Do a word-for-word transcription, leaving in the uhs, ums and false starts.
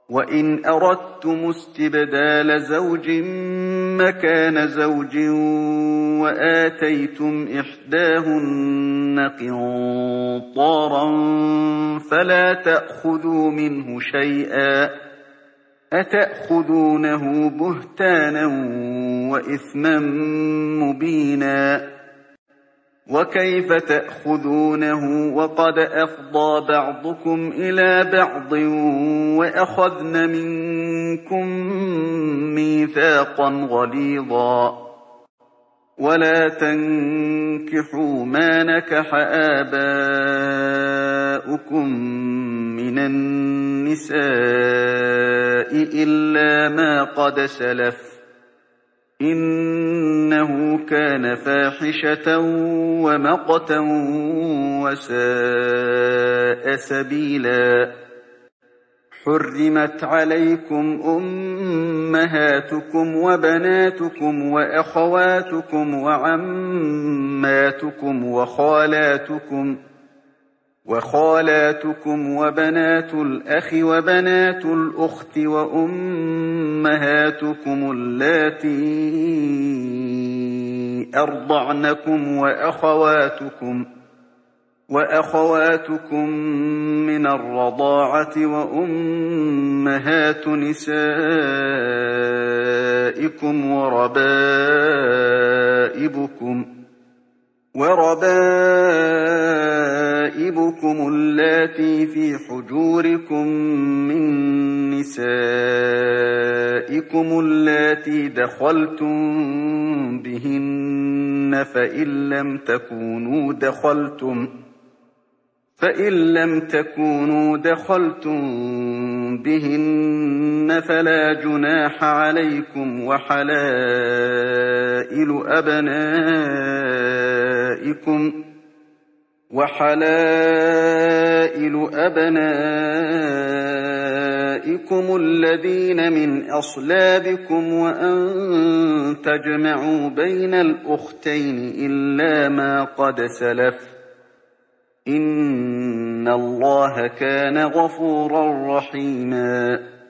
وإن أردتم استبدال زوج مكان زوج وآتيتم إحداهن قنطارا فلا تأخذوا منه شيئا أتأخذونه بهتانا وإثما مبينا وكيف تأخذونه وقد أفضى بعضكم إلى بعض وأخذن منكم ميثاقا غليظا ولا تنكحوا ما نكح آباؤكم من النساء إلا ما قد سلف إنه كان فاحشة ومقتا وساء سبيلا حرمت عليكم أمهاتكم وبناتكم وأخواتكم وعماتكم وخالاتكم وخالاتكم وبنات الأخ وبنات الأخت وأمهاتكم اللاتي أرضعنكم وأخواتكم وأخواتكم من الرضاعة وأمهات نسائكم وربائبكم وربائبكم اللاتي في حجوركم من نسائكم اللاتي دخلتم بهن فإن لم تكونوا دخلتم فإن لم تكونوا دخلتم بهن فلا جناح عليكم وحلائل أبنائكم وحلائل أبنائكم الذين من أصلابكم وأن تجمعوا بين الأختين إلا ما قد سلف إن الله كان غفورا رحيما